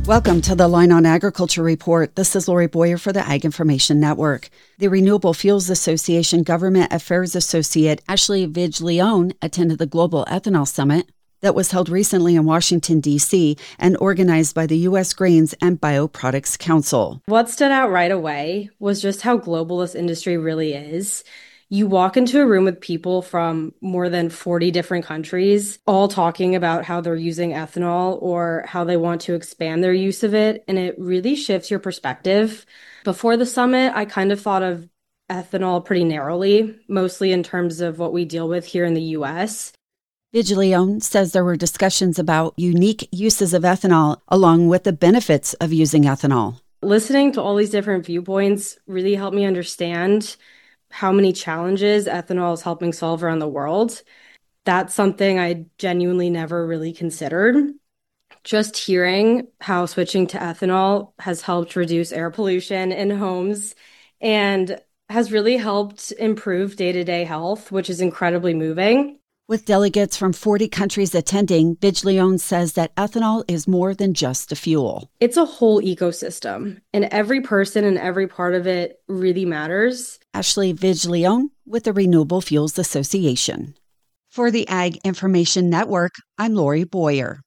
Welcome to the Line on Agriculture Report. This is Lori Boyer for the Ag Information Network. The Renewable Fuels Association Government Affairs Associate Ashley Vidge-Leone attended the Global Ethanol Summit that was held recently in Washington, D.C. and organized by the U.S. Grains and Bioproducts Council. What stood out right away was just how global this industry really is. You walk into a room with people from more than 40 different countries, all talking about how they're using ethanol or how they want to expand their use of it, and it really shifts your perspective. Before the summit, I kind of thought of ethanol pretty narrowly, mostly in terms of what we deal with here in the U.S. Vidge-Leone says there were discussions about unique uses of ethanol along with the benefits of using ethanol. Listening to all these different viewpoints really helped me understand how many challenges ethanol is helping solve around the world. That's something I genuinely never really considered. Just hearing how switching to ethanol has helped reduce air pollution in homes and has really helped improve day-to-day health, which is incredibly moving. With delegates from 40 countries attending, Vidge-Leone says that ethanol is more than just a fuel. It's a whole ecosystem, and every person and every part of it really matters. Ashley Vidge-Leone with the Renewable Fuels Association. For the Ag Information Network, I'm Lori Boyer.